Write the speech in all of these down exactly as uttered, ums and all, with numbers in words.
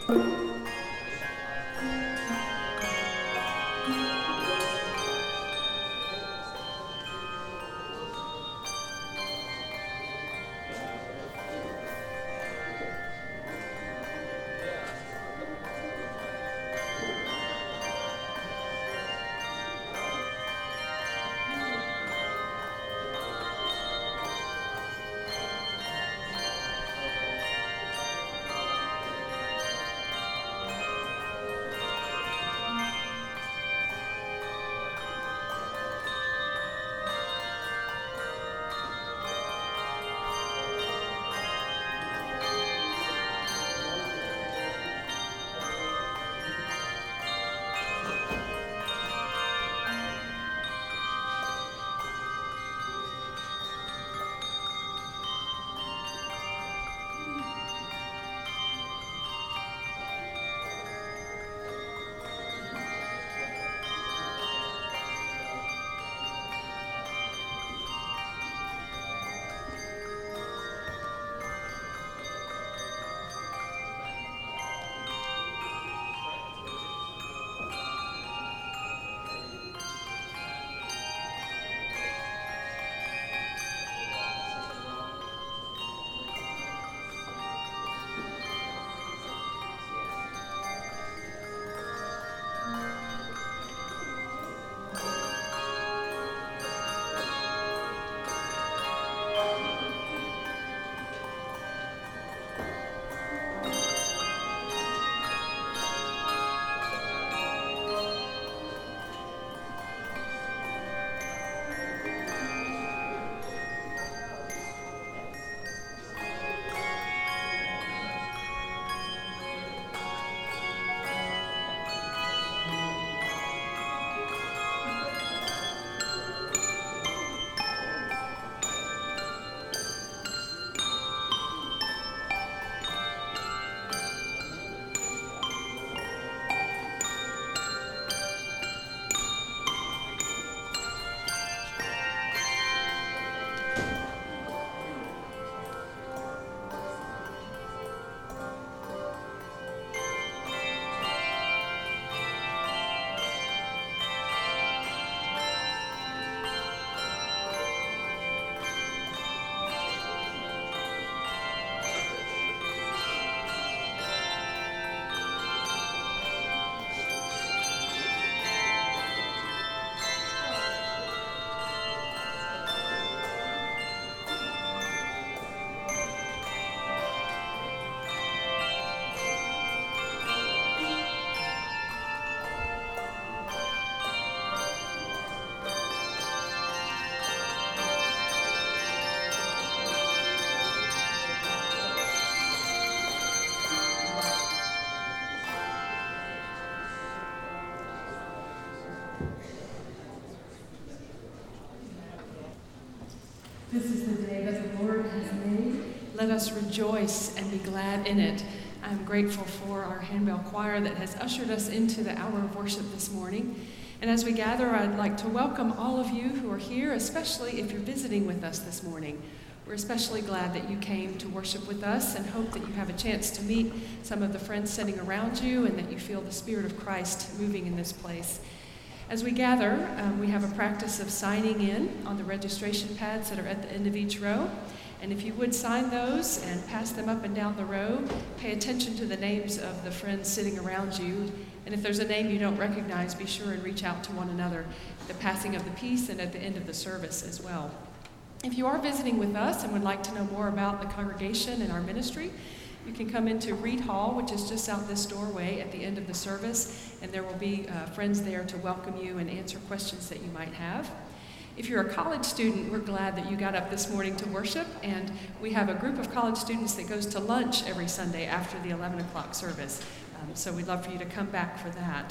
This is the day that the Lord has made. Let us rejoice and be glad in it. I'm grateful for our handbell choir that has ushered us into the hour of worship this morning. And as we gather, I'd like to welcome all of you who are here, especially if you're visiting with us this morning. We're especially glad that you came to worship with us and hope that you have a chance to meet some of the friends sitting around you and that you feel the Spirit of Christ moving in this place. As we gather, um, we have a practice of signing in on the registration pads that are at the end of each row. And if you would sign those and pass them up and down the row, pay attention to the names of the friends sitting around you. And if there's a name you don't recognize, be sure and reach out to one another at the passing of the peace and at the end of the service as well. If you are visiting with us and would like to know more about the congregation and our ministry, you can come into Reed Hall, which is just out this doorway at the end of the service, and there will be uh, friends there to welcome you and answer questions that you might have. If you're a college student, we're glad that you got up this morning to worship, and we have a group of college students that goes to lunch every Sunday after the eleven o'clock service, um, so we'd love for you to come back for that.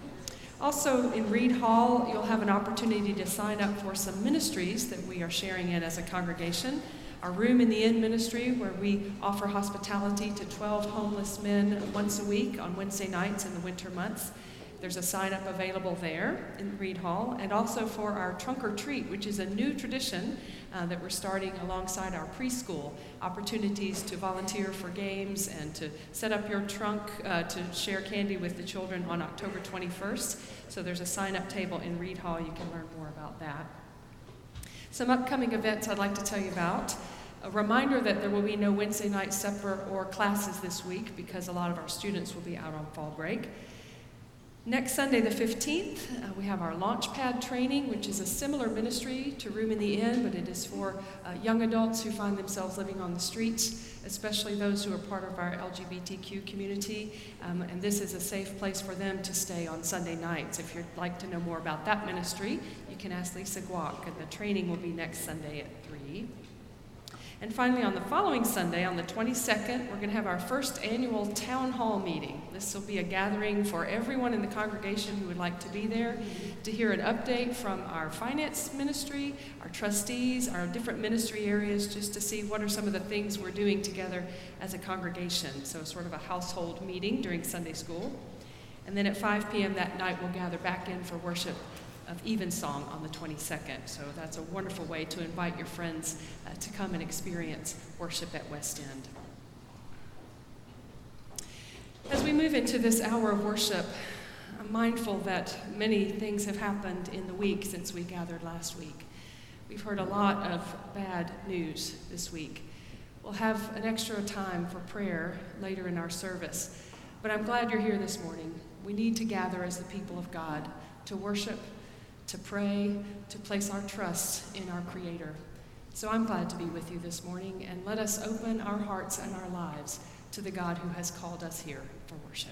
Also, in Reed Hall, you'll have an opportunity to sign up for some ministries that we are sharing in as a congregation. Our Room in the Inn ministry, where we offer hospitality to twelve homeless men once a week on Wednesday nights in the winter months. There's a sign-up available there in Reed Hall, and also for our Trunk or Treat, which is a new tradition uh, that we're starting alongside our preschool. Opportunities to volunteer for games and to set up your trunk uh, to share candy with the children on October twenty-first. So there's a sign-up table in Reed Hall. You can learn more about that. Some upcoming events I'd like to tell you about. A reminder that there will be no Wednesday night supper or classes this week because a lot of our students will be out on fall break. Next Sunday, the fifteenth, uh, we have our Launchpad training, which is a similar ministry to Room in the Inn, but it is for uh, young adults who find themselves living on the streets, especially those who are part of our L G B T Q community. Um, and this is a safe place for them to stay on Sunday nights. If you'd like to know more about that ministry, you can ask Lisa Guak, and the training will be next Sunday at three. And finally, on the following Sunday, on the twenty-second, we're going to have our first annual town hall meeting. This will be a gathering for everyone in the congregation who would like to be there to hear an update from our finance ministry, our trustees, our different ministry areas, just to see what are some of the things we're doing together as a congregation. So sort of a household meeting during Sunday school. And then at five p.m. that night, we'll gather back in for worship of Evensong on the twenty-second. So that's a wonderful way to invite your friends uh, to come and experience worship at West End. As we move into this hour of worship, I'm mindful that many things have happened in the week since we gathered last week. We've heard a lot of bad news this week. We'll have an extra time for prayer later in our service, but I'm glad you're here this morning. We need to gather as the people of God to worship, to pray, to place our trust in our Creator. So I'm glad to be with you this morning, and let us open our hearts and our lives to the God who has called us here for worship.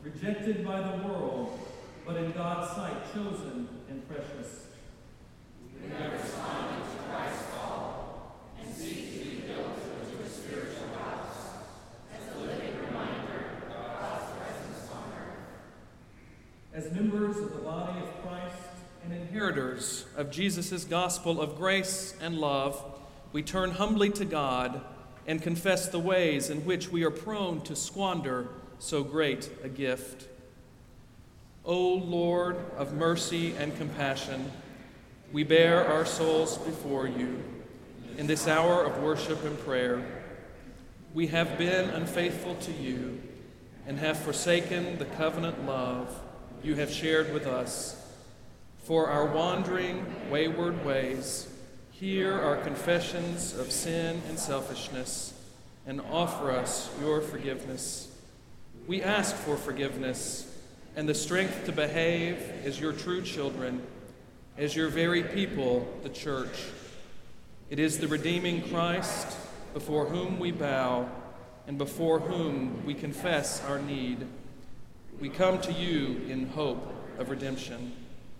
rejected by the world, but in God's sight chosen and precious. We have responded to Christ's call and seek to be built into a spiritual house as a living reminder of God's presence on earth. As members of the body of Christ and inheritors of Jesus' gospel of grace and love, we turn humbly to God and confess the ways in which we are prone to squander so great a gift. O Lord of mercy and compassion, we bear our souls before you in this hour of worship and prayer. We have been unfaithful to you and have forsaken the covenant love you have shared with us. For our wandering, wayward ways, hear our confessions of sin and selfishness and offer us your forgiveness. We ask for forgiveness and the strength to behave as your true children, as your very people, the church. It is the redeeming Christ before whom we bow and before whom we confess our need. We come to you in hope of redemption.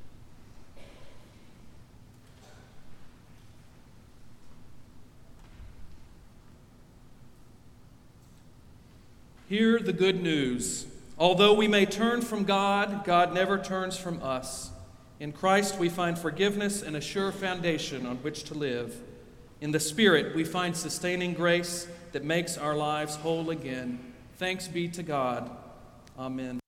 Hear the good news. Although we may turn from God, God never turns from us. In Christ we find forgiveness and a sure foundation on which to live. In the Spirit we find sustaining grace that makes our lives whole again. Thanks be to God. Amen.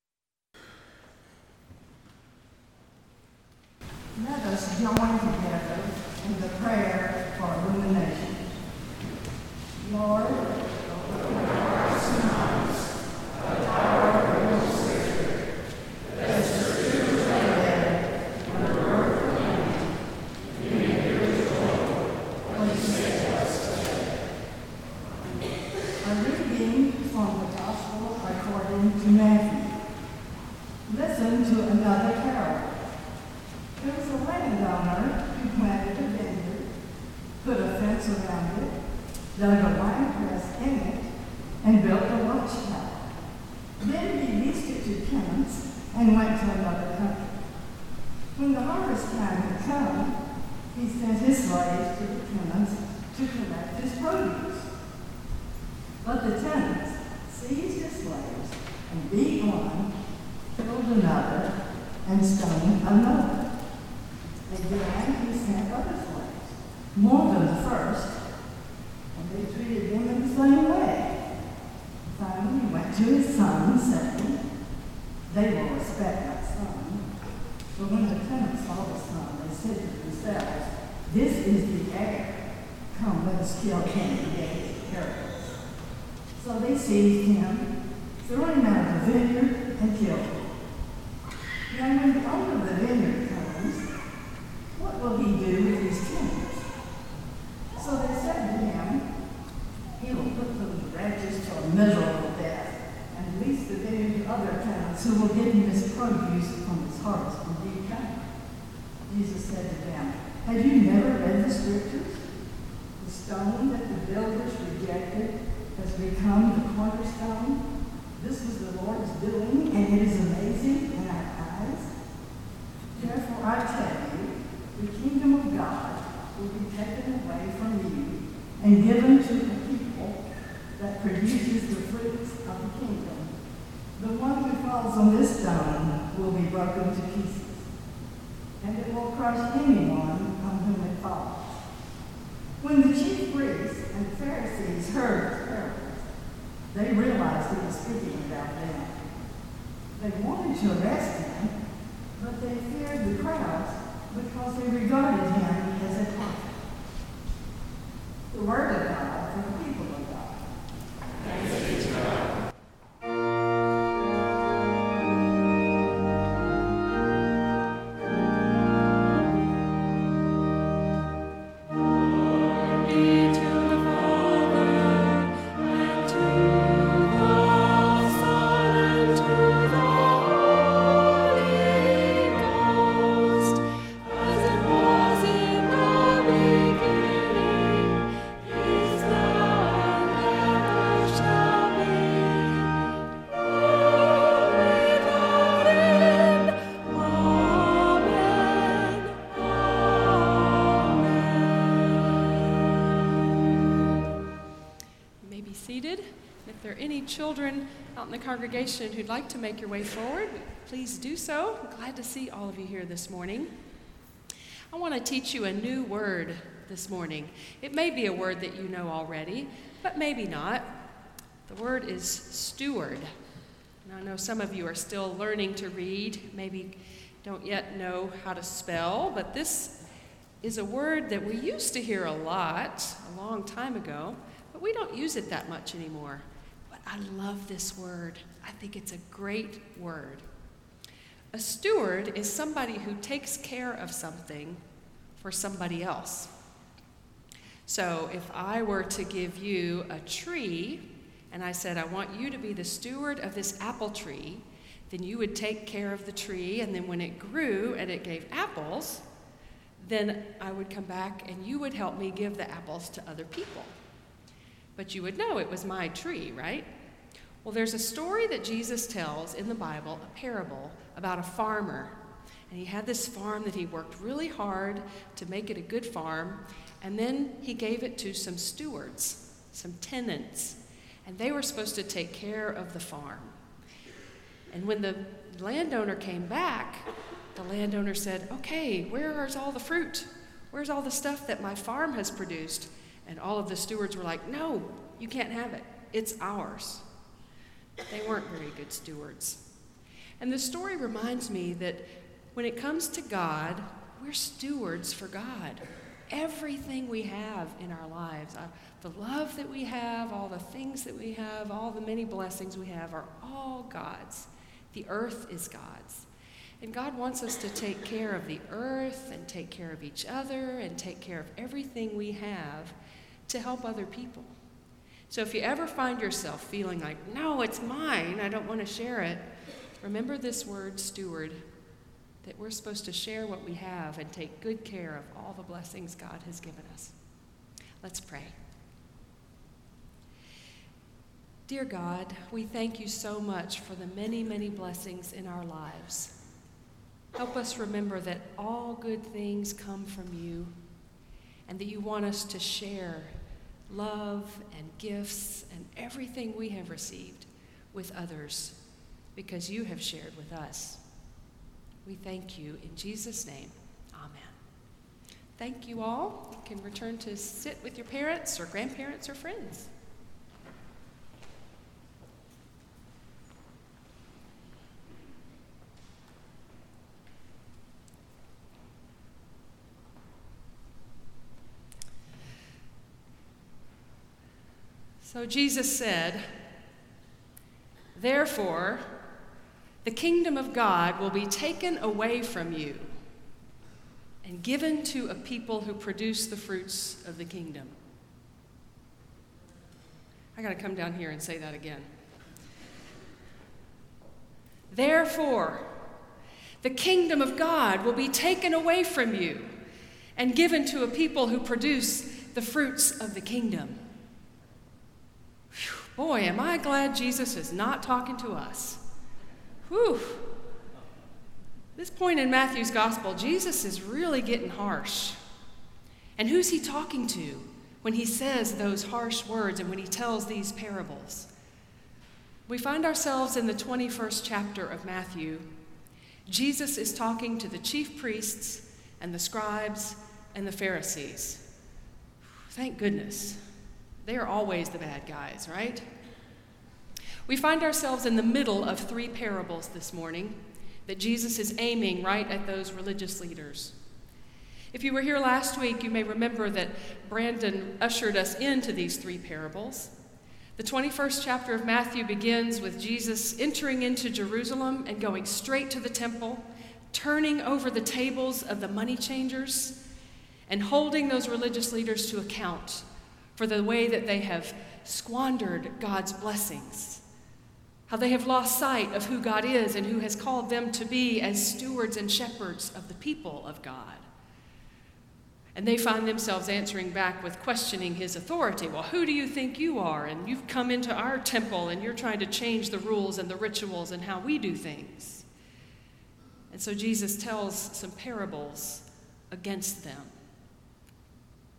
Let us join together in the prayer for illumination. Lord, open our hearts and minds by the power of your Spirit, as the Spirit is led on the earth and land, we may hear the Lord what you say to us today. A reading from the Gospel according to Matthew. Listen to another carol. There was a landowner who planted a vineyard, put a fence around it, dug a wine press in it, and built a watchtower. Then he leased it to tenants and went to another country. When the harvest time had come, he sent his slaves to the tenants to collect his produce. But the tenants seized his slaves and beat one, killed another, and stoned another. Again, he sent other slaves, more than the first, and they treated him in the same way. Finally, he went to his son, saying, "They will respect my son." But when the tenants saw the son, they said to themselves, "This is the heir. Come, let us kill him and get his inheritance." So they seized him, threw him out of the vineyard, and killed him. Now when the owner of the vineyard comes, what will he do with these tenants? So they said to him, he will put those wretches to a miserable death and lease the vineyard to other tenants who will give him his produce from his harvest when he comes. Jesus said to them, "Have you never read the Scriptures? The stone that the builders rejected has become the cornerstone. This was the Lord's doing, and it is amazing in our eyes. Therefore I tell you, the kingdom of God will be taken away from you and given to a people that produces the fruits of the kingdom. The one who falls on this stone will be broken to pieces, and it will crush anyone on whom it falls." When the chief priests and Pharisees heard the parables, they realized he was speaking about them. They wanted to arrest him, but they feared the crowds because they regarded him as a prophet. The word of God for the people of God. Thanks be to God. Is any children out in the congregation who'd like to make your way forward, please do so. I'm glad to see all of you here this morning. I want to teach you a new word this morning. It may be a word that you know already, but maybe not. The word is steward. And I know some of you are still learning to read, maybe don't yet know how to spell, but this is a word that we used to hear a lot a long time ago, but we don't use it that much anymore. But I love this word. I think it's a great word. A steward is somebody who takes care of something for somebody else. So if I were to give you a tree, and I said, I want you to be the steward of this apple tree, then you would take care of the tree, and then when it grew and it gave apples, then I would come back and you would help me give the apples to other people. But you would know it was my tree, right? Well, there's a story that Jesus tells in the Bible, a parable about a farmer. And he had this farm that he worked really hard to make it a good farm, and then he gave it to some stewards, some tenants, and they were supposed to take care of the farm. And when the landowner came back, the landowner said, okay, where's all the fruit? Where's all the stuff that my farm has produced? And all of the stewards were like, no, you can't have it. It's ours. They weren't very good stewards. And the story reminds me that when it comes to God, we're stewards for God. Everything we have in our lives, uh, the love that we have, all the things that we have, all the many blessings we have are all God's. The earth is God's. And God wants us to take care of the earth and take care of each other and take care of everything we have to help other people. So if you ever find yourself feeling like, no, it's mine, I don't want to share it, remember this word, steward, that we're supposed to share what we have and take good care of all the blessings God has given us. Let's pray. Dear God, we thank you so much for the many, many blessings in our lives. Help us remember that all good things come from you and that you want us to share love and gifts and everything we have received with others because you have shared with us. We thank you in Jesus' name. Amen. Thank you all. You can return to sit with your parents or grandparents or friends. So Jesus said, therefore, the kingdom of God will be taken away from you and given to a people who produce the fruits of the kingdom. I got to come down here and say that again. Therefore, the kingdom of God will be taken away from you and given to a people who produce the fruits of the kingdom. Whew, boy, am I glad Jesus is not talking to us. Whew. This point in Matthew's gospel, Jesus is really getting harsh. And who's he talking to when he says those harsh words and when he tells these parables? We find ourselves in the twenty-first chapter of Matthew. Jesus is talking to the chief priests and the scribes and the Pharisees. Thank goodness. They are always the bad guys, right? We find ourselves in the middle of three parables this morning that Jesus is aiming right at those religious leaders. If you were here last week, you may remember that Brandon ushered us into these three parables. The twenty-first chapter of Matthew begins with Jesus entering into Jerusalem and going straight to the temple, turning over the tables of the money changers, and holding those religious leaders to account for the way that they have squandered God's blessings, how they have lost sight of who God is and who has called them to be as stewards and shepherds of the people of God. And they find themselves answering back with questioning his authority. Well, who do you think you are? And you've come into our temple and you're trying to change the rules and the rituals and how we do things. And so Jesus tells some parables against them.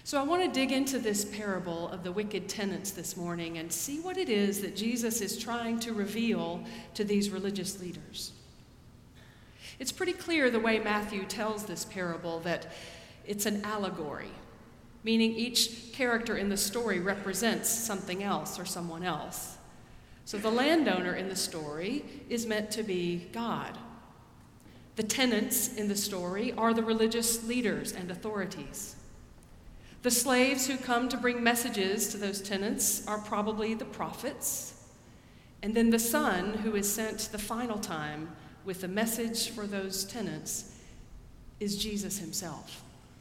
So I want to dig into this parable of the wicked tenants this morning and see what it is that Jesus is trying to reveal to these religious leaders. It's pretty clear the way Matthew tells this parable that it's an allegory, meaning each character in the story represents something else or someone else. So the landowner in the story is meant to be God. The tenants in the story are the religious leaders and authorities. The slaves who come to bring messages to those tenants are probably the prophets. And then the son who is sent the final time with the message for those tenants is Jesus himself.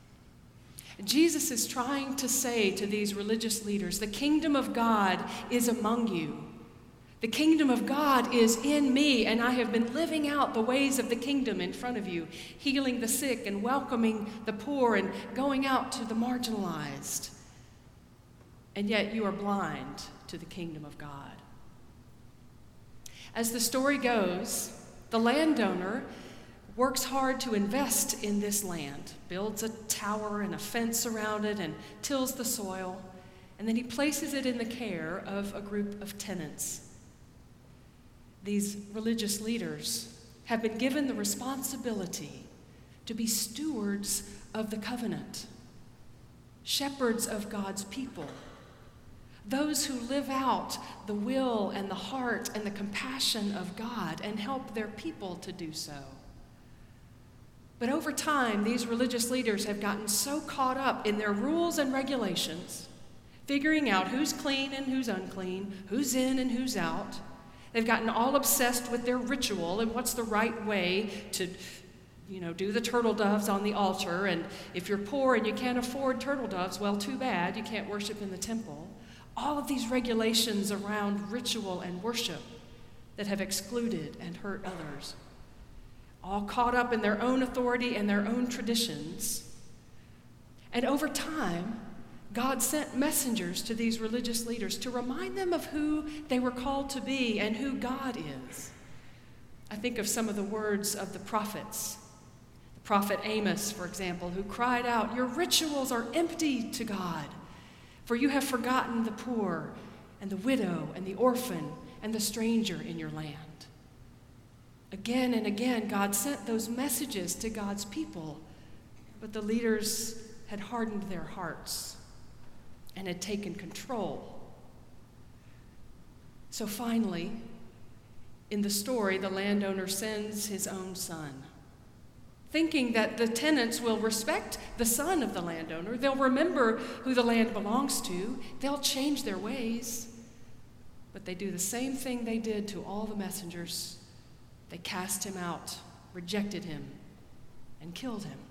Jesus is trying to say to these religious leaders, the kingdom of God is among you. The kingdom of God is in me, and I have been living out the ways of the kingdom in front of you, healing the sick and welcoming the poor and going out to the marginalized. And yet you are blind to the kingdom of God. As the story goes, the landowner works hard to invest in this land, builds a tower and a fence around it and tills the soil, and then he places it in the care of a group of tenants. These religious leaders have been given the responsibility to be stewards of the covenant, shepherds of God's people, those who live out the will and the heart and the compassion of God and help their people to do so. But over time, these religious leaders have gotten so caught up in their rules and regulations, figuring out who's clean and who's unclean, who's in and who's out. They've gotten all obsessed with their ritual and what's the right way to, you know, do the turtle doves on the altar. And if you're poor and you can't afford turtle doves, well, too bad, you can't worship in the temple. All of these regulations around ritual and worship that have excluded and hurt others. All caught up in their own authority and their own traditions. And over time, God sent messengers to these religious leaders to remind them of who they were called to be and who God is. I think of some of the words of the prophets. The prophet Amos, for example, who cried out, "Your rituals are empty to God, for you have forgotten the poor and the widow and the orphan and the stranger in your land." Again and again, God sent those messages to God's people, but the leaders had hardened their hearts and had taken control. So finally, in the story, the landowner sends his own son, thinking that the tenants will respect the son of the landowner. They'll remember who the land belongs to. They'll change their ways. But they do the same thing they did to all the messengers. They cast him out, rejected him, and killed him.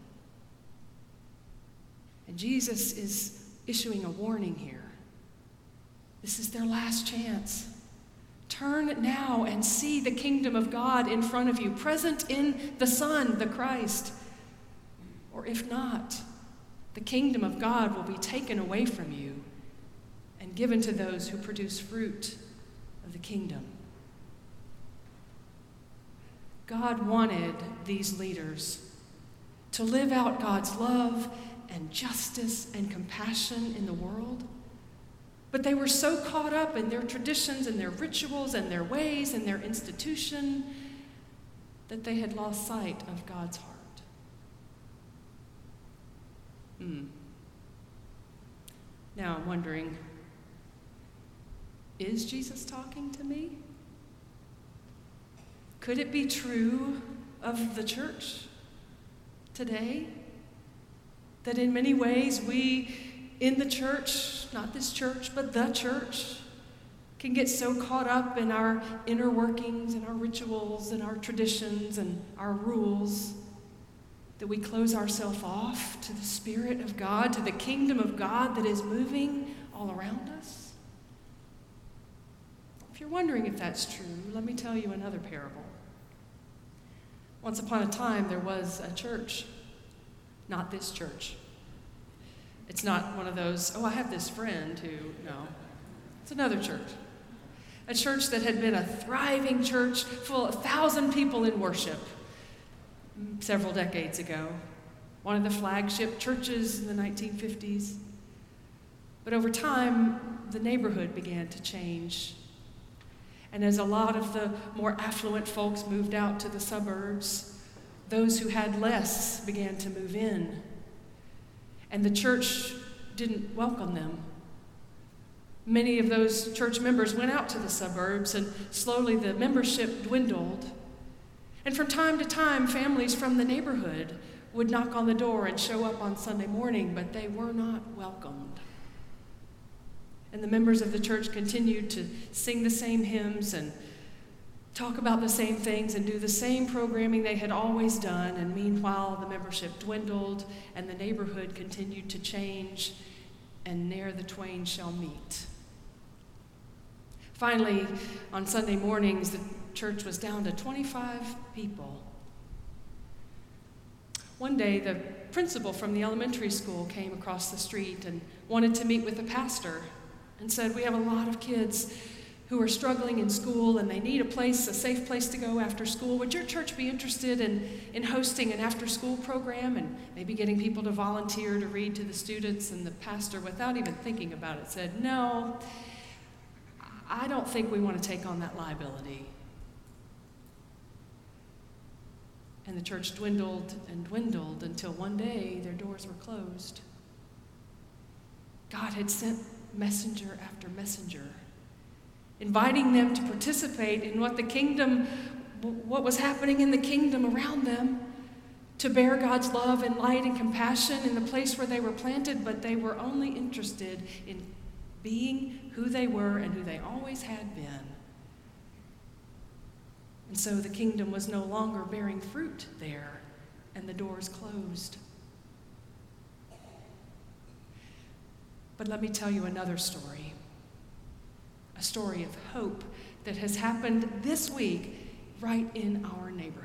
And Jesus is issuing a warning here. This is their last chance. Turn now and see the kingdom of God in front of you, present in the Son, the Christ. Or if not, the kingdom of God will be taken away from you and given to those who produce fruit of the kingdom. God wanted these leaders to live out God's love and justice and compassion in the world. But they were so caught up in their traditions and their rituals and their ways and their institution that they had lost sight of God's heart. Hmm. Now I'm wondering, is Jesus talking to me? Could it be true of the church today? That in many ways we in the church, not this church, but the church, can get so caught up in our inner workings and our rituals and our traditions and our rules that we close ourselves off to the Spirit of God, to the kingdom of God that is moving all around us. If you're wondering if that's true, let me tell you another parable. Once upon a time, there was a church. Not this church. It's not one of those, oh, I have this friend who, no. It's another church. A church that had been a thriving church full of a thousand people in worship several decades ago. One of the flagship churches in the nineteen fifties. But over time, the neighborhood began to change. And as a lot of the more affluent folks moved out to the suburbs, those who had less began to move in. And the church didn't welcome them. Many of those church members went out to the suburbs, and slowly the membership dwindled. And from time to time, families from the neighborhood would knock on the door and show up on Sunday morning, but they were not welcomed. And the members of the church continued to sing the same hymns and talk about the same things and do the same programming they had always done. And meanwhile, the membership dwindled and the neighborhood continued to change, and ne'er the twain shall meet. Finally, on Sunday mornings, the church was down to twenty-five people. One day, the principal from the elementary school came across the street and wanted to meet with the pastor and said, "We have a lot of kids who are struggling in school and they need a place, a safe place to go after school. Would your church be interested in, in hosting an after-school program and maybe getting people to volunteer to read to the students?" And the pastor, without even thinking about it, said, "No, I don't think we want to take on that liability." And the church dwindled and dwindled until one day their doors were closed. God had sent messenger after messenger, inviting them to participate in what the kingdom, what was happening in the kingdom around them, to bear God's love and light and compassion in the place where they were planted, but they were only interested in being who they were and who they always had been. And so the kingdom was no longer bearing fruit there, and the doors closed. But let me tell you another story, a story of hope that has happened this week right in our neighborhood.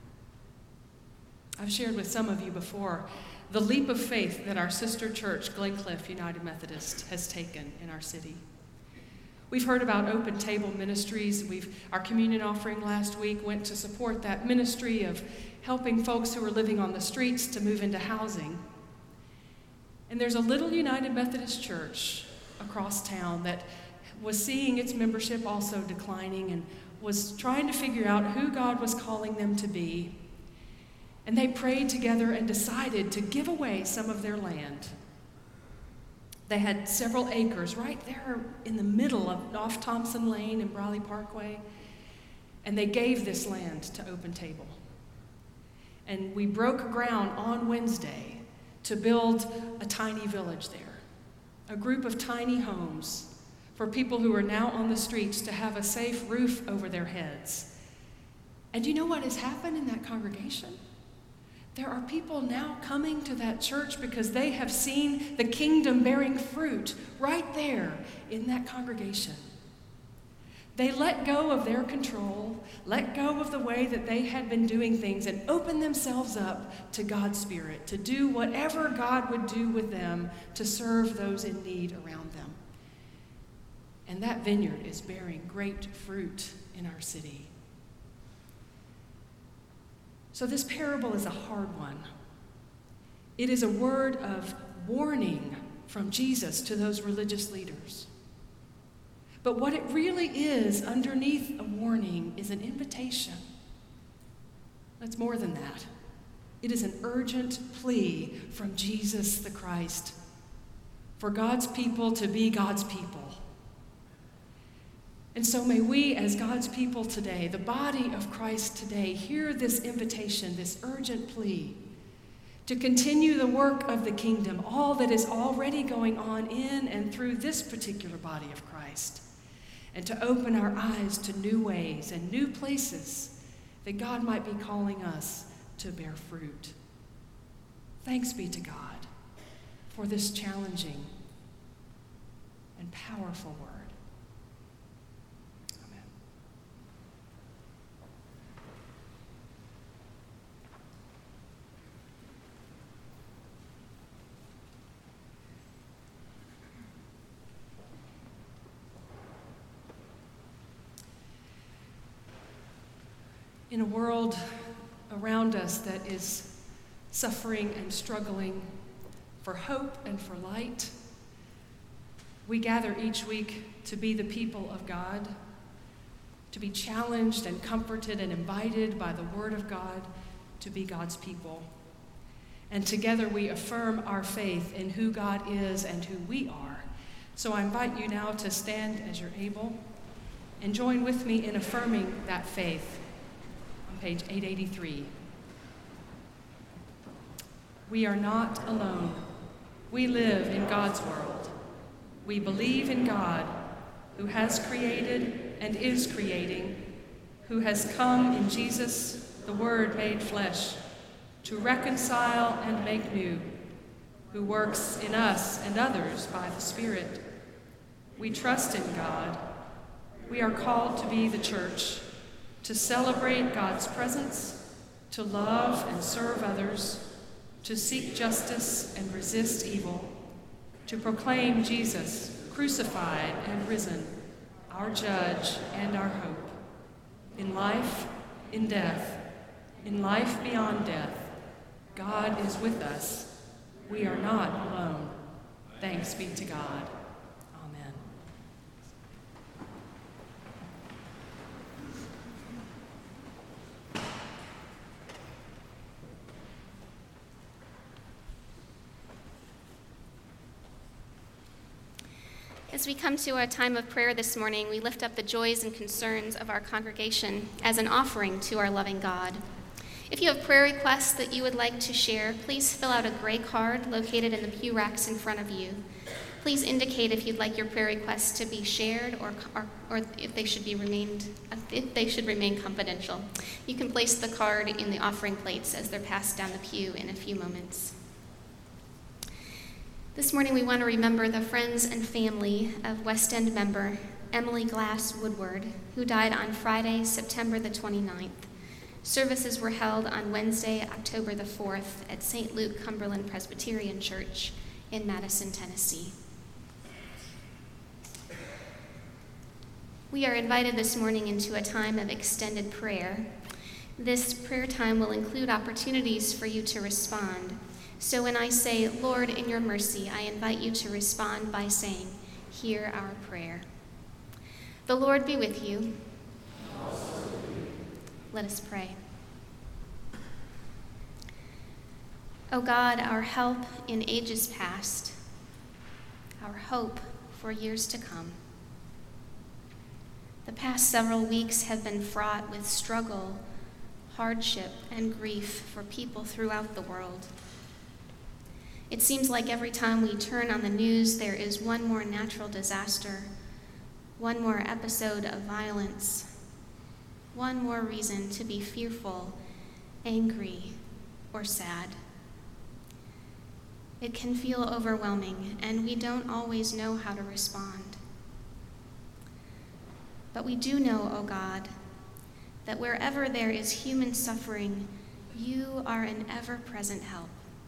I've shared with some of you before the leap of faith that our sister church, Glencliff United Methodist, has taken in our city. We've heard about Open Table Ministries. We've, our communion offering last week went to support that ministry of helping folks who are living on the streets to move into housing. And there's a little United Methodist church across town that was seeing its membership also declining and was trying to figure out who God was calling them to be. And they prayed together and decided to give away some of their land. They had several acres right there in the middle of off Thompson Lane and Briley Parkway, and they gave this land to Open Table. And we broke ground on Wednesday to build a tiny village there, a group of tiny homes for people who are now on the streets to have a safe roof over their heads. And you know what has happened in that congregation? There are people now coming to that church because they have seen the kingdom bearing fruit right there in that congregation. They let go of their control, let go of the way that they had been doing things, and opened themselves up to God's Spirit to do whatever God would do with them to serve those in need around them. And that vineyard is bearing great fruit in our city. So this parable is a hard one. It is a word of warning from Jesus to those religious leaders. But what it really is underneath a warning is an invitation. It's more than that. It is an urgent plea from Jesus the Christ for God's people to be God's people. And so may we, as God's people today, the body of Christ today, hear this invitation, this urgent plea to continue the work of the kingdom, all that is already going on in and through this particular body of Christ, and to open our eyes to new ways and new places that God might be calling us to bear fruit. Thanks be to God for this challenging and powerful word. In a world around us that is suffering and struggling for hope and for light, We gather each week to be the people of God, to be challenged and comforted and invited by the Word of God to be God's people. And together we affirm our faith in who God is and who we are. So I invite you now to stand as you're able and join with me in affirming that faith on page eight eighty-three. We are not alone. We live in God's world. We believe in God, who has created and is creating, who has come in Jesus, the Word made flesh, to reconcile and make new, who works in us and others by the Spirit. We trust in God. We are called to be the church, to celebrate God's presence, to love and serve others, to seek justice and resist evil, to proclaim Jesus, crucified and risen, our judge and our hope. In life, in death, in life beyond death, God is with us. We are not alone. Thanks be to God. Amen. As we come to our time of prayer this morning, we lift up the joys and concerns of our congregation as an offering to our loving God. If you have prayer requests that you would like to share, please fill out a gray card located in the pew racks in front of you. Please indicate if you'd like your prayer requests to be shared or, or, or if they should be remained if they should remain confidential. You can place the card in the offering plates as they're passed down the pew in a few moments. This morning we want to remember the friends and family of West End member Emily Glass Woodward, who died on Friday, September the twenty-ninth. Services were held on Wednesday, October the fourth at Saint Luke Cumberland Presbyterian Church in Madison, Tennessee. We are invited this morning into a time of extended prayer. This prayer time will include opportunities for you to respond. So when I say, Lord, in your mercy, I invite you to respond by saying, hear our prayer. The Lord be with you. Let us pray. O God, our help in ages past, our hope for years to come. The past several weeks have been fraught with struggle, hardship, and grief for people throughout the world. It seems like every time we turn on the news, there is one more natural disaster, one more episode of violence, one more reason to be fearful, angry, or sad. It can feel overwhelming, and we don't always know how to respond. But we do know, O God, that wherever there is human suffering, you are an ever-present help.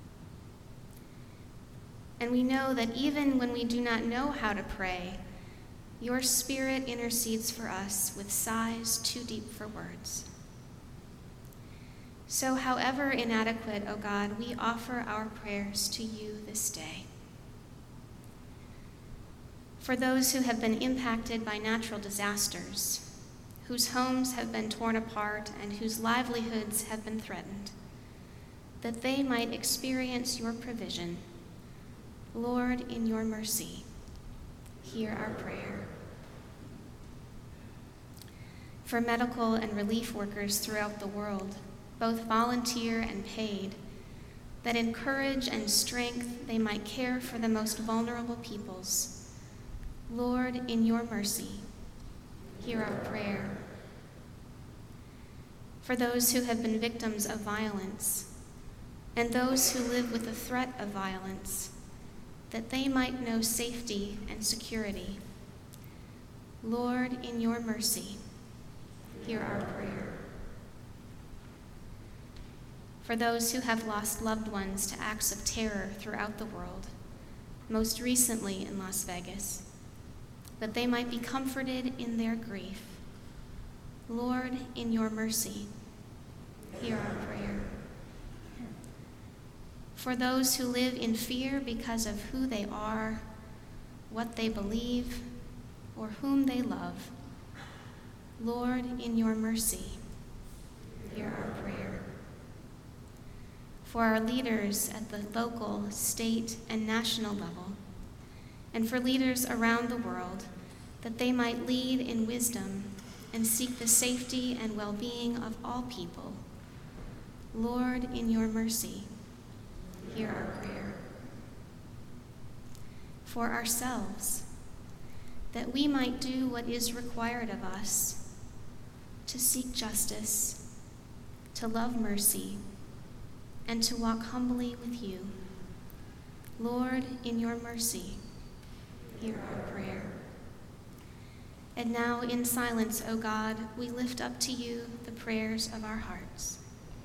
And we know that even when we do not know how to pray, your Spirit intercedes for us with sighs too deep for words. So however inadequate, O God, we offer our prayers to you this day. For those who have been impacted by natural disasters, whose homes have been torn apart and whose livelihoods have been threatened, that they might experience your provision, Lord, in your mercy, hear our prayer. For medical and relief workers throughout the world, both volunteer and paid, that in courage and strength they might care for the most vulnerable peoples, Lord, in your mercy, hear our prayer. For those who have been victims of violence, and those who live with the threat of violence, that they might know safety and security, Lord, in your mercy, hear our prayer. For those who have lost loved ones to acts of terror throughout the world, most recently in Las Vegas, that they might be comforted in their grief, Lord, in your mercy, hear our prayer. For those who live in fear because of who they are, what they believe, or whom they love. Lord, in your mercy, hear our prayer. For our leaders at the local, state, and national level, and for leaders around the world, that they might lead in wisdom and seek the safety and well-being of all people. Lord, in your mercy, hear our prayer. For ourselves, that we might do what is required of us, to seek justice, to love mercy, and to walk humbly with you. Lord, in your mercy, hear our prayer. And now, in silence, O God, we lift up to you the prayers of our hearts.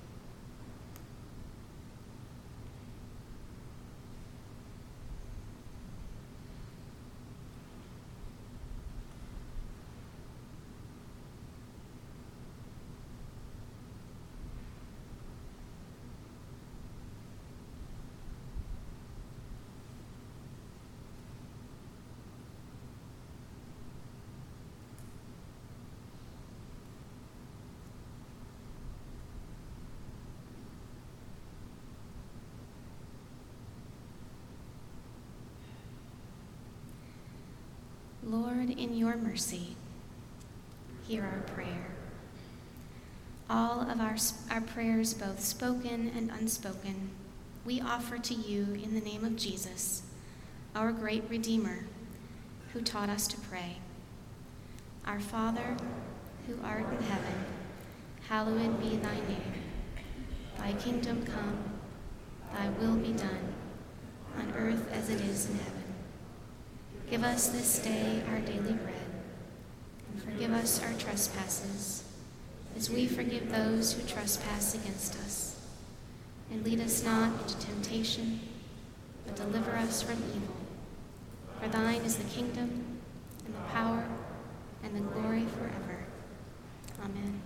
Lord, in your mercy, hear our prayer. All of our, our prayers, both spoken and unspoken, we offer to you in the name of Jesus, our great Redeemer, who taught us to pray. Our Father, who art in heaven, hallowed be thy name. Thy kingdom come, thy will be done, on earth as it is in heaven. Give us this day our daily bread, and forgive us our trespasses, as we forgive those who trespass against us. And lead us not into temptation, but deliver us from evil. For thine is the kingdom, and the power, and the glory forever. Amen.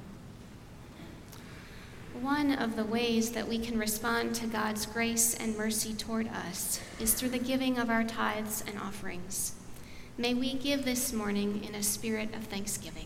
One of the ways that we can respond to God's grace and mercy toward us is through the giving of our tithes and offerings. May we give this morning in a spirit of thanksgiving.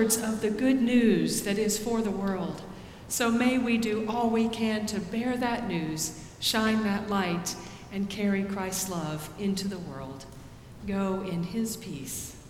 shepherds of the good news that is for the world. So may we do all we can to bear that news, shine that light, and carry Christ's love into the world. Go in his peace.